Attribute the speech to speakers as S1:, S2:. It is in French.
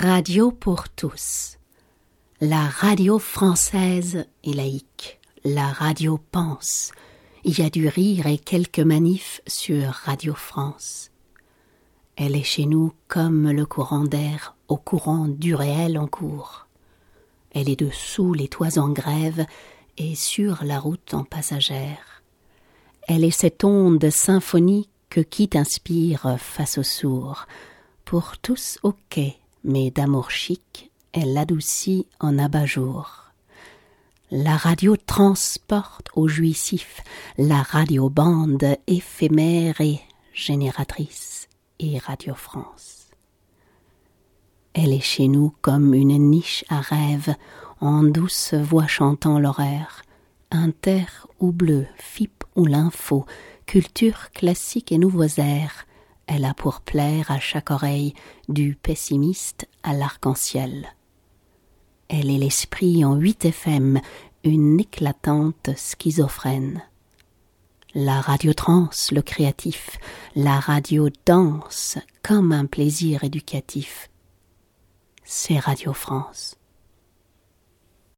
S1: Radio pour tous. La radio française est laïque. La radio pense. Il y a du rire et quelques manifs sur Radio France. Elle est chez nous comme le courant d'air au courant du réel en cours. Elle est dessous les toits en grève et sur la route en passagère. Elle est cette onde symphonique qui t'inspire face aux sourds. Pour tous au quai, mais d'amour chic, elle l'adoucit en abat-jour. La radio transporte au jouissif, la radio-bande éphémère et génératrice et Radio France. Elle est chez nous comme une niche à rêve, en douce voix chantant l'horaire, inter ou bleu, FIP ou l'info, culture classique et nouveaux airs. Elle a pour plaire à chaque oreille, du pessimiste à l'arc-en-ciel. Elle est l'esprit en 8 FM, une éclatante schizophrène. La radio trans, le créatif, la radio danse comme un plaisir éducatif. C'est Radio France.